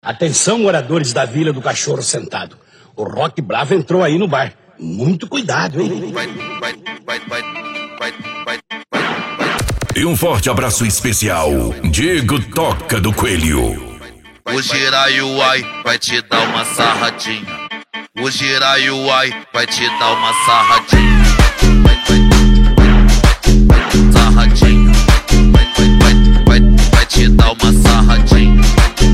Atenção, moradores da Vila do Cachorro Sentado. O Rock Bravo entrou aí no bar. Muito cuidado, hein? E um forte abraço especial, Diego Toca do Coelho. O Jiraiuai vai te dar uma sarradinha. O Jiraiuai vai te dar uma sarradinha. Sarradinha. Vai te dar uma sarradinha.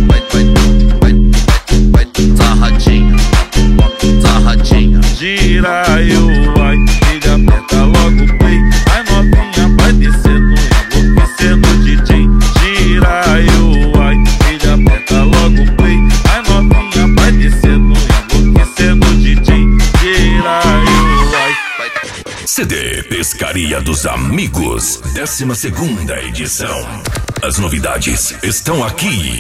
Sarradinha. Sarradinha. Jiraiuai, liga, aperta logo o play. A novinha vai descendo, enlouquecendo o DJ. Jiraiuai, liga, aperta logo o play. A novinha vai descendo, enlouquecendo o DJ. Jiraiuai. CD Pescaria dos Amigos, 12ª edição. As novidades estão aqui.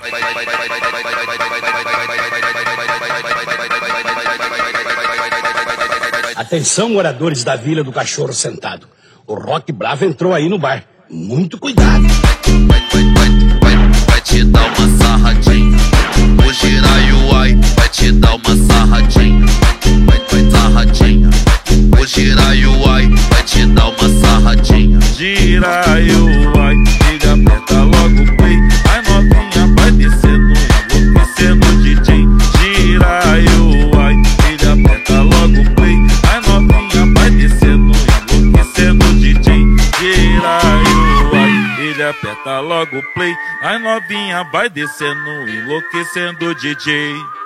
Atenção, moradores da Vila do Cachorro Sentado. O Rock Bravo entrou aí no bar. Muito cuidado. Vai te dar uma sarradinha. O Jiraiuai vai te dar uma sarradinha. Sarradinha. O Jiraiuai vai te dar uma sarradinha. Jiraiuai, liga, aperta logo o play. A novinha vai descendo, enlouquecendo o DJ. Jiraiuai, liga, aperta logo o play. A novinha vai descendo, enlouquecendo o DJ. Jiraiuai, liga, aperta logo o play. A novinha vai descendo, enlouquecendo o DJ.